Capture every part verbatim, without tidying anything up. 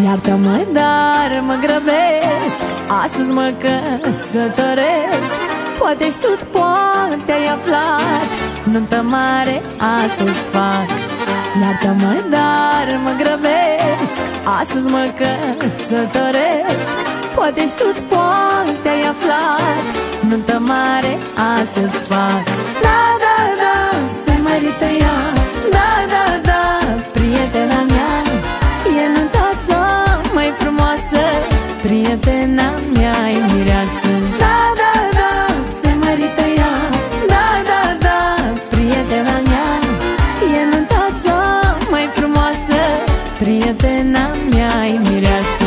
Iartă-mă, dar mă grăbesc, astăzi mă căsătoresc. Poate știut, poate ai aflat, nuntă mare astăzi fac. Iartă-mă, dar mă grăbesc, astăzi mă căsătoresc. Poate știut, poate ai aflat, nuntă mare astăzi fac. Da, da, da, se mărită ea, da, da, da, prietena mea. E nunta cea mai frumoasă, prietena mea-i mireasă. Da, da, da, se mărită ea, da, da, da, prietena mea. E nunta cea mai frumoasă, prietena mea-i mireasă.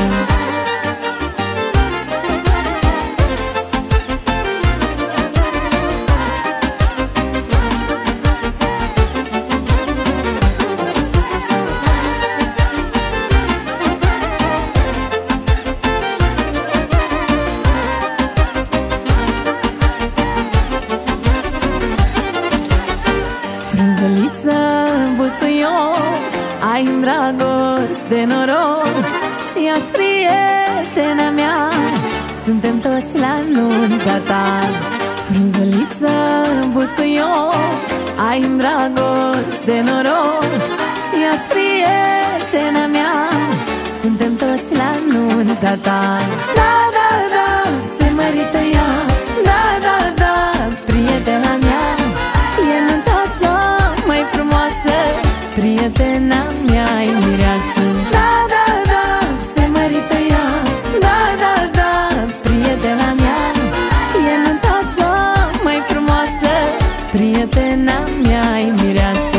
Frunzăliță, busuioc, ai în dragoste noroc. Și azi, prietena mea, suntem toți la nunta ta. Frunzăliță, busuioc, ai în dragoste noroc. Și azi, prietena mea, suntem toți la nunta ta. Da, da, da, se mărită ea, da, da, da, prietena mea. E nunta cea mai frumoasă, prietena mea-i mireasă. Da, da, da, se mărită ea, da, da, da, prietena mea. E nunta cea mai frumoasă, prietena mea-i mireasă.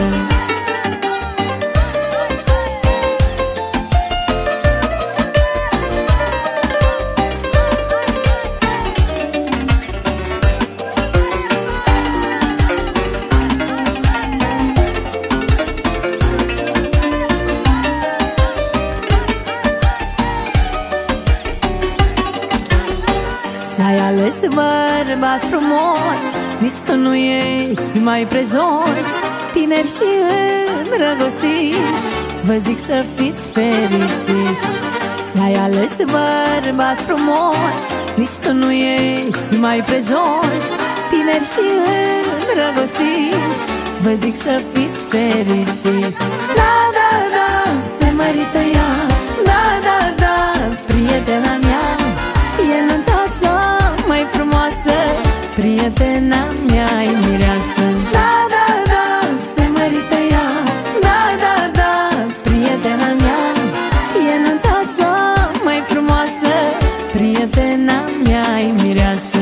Ți-ai ales bărbat frumos, nici tu nu ești mai prejos. Tineri și îndrăgostiți, vă zic să fiți fericiți. Ți-ai ales bărbat frumos, nici tu nu ești mai prejos. Tineri și îndrăgostiți, vă zic să fiți fericiți. Da, da, da, se mărită ea, da, da, da, prietena mea. E nunta cea mai frumoasă, prietena mea-i mireasă. Da, da, da, se mărită ea, da, da, da, prietena mea. E nunta cea mai frumoasă, prietena mea-i mireasă.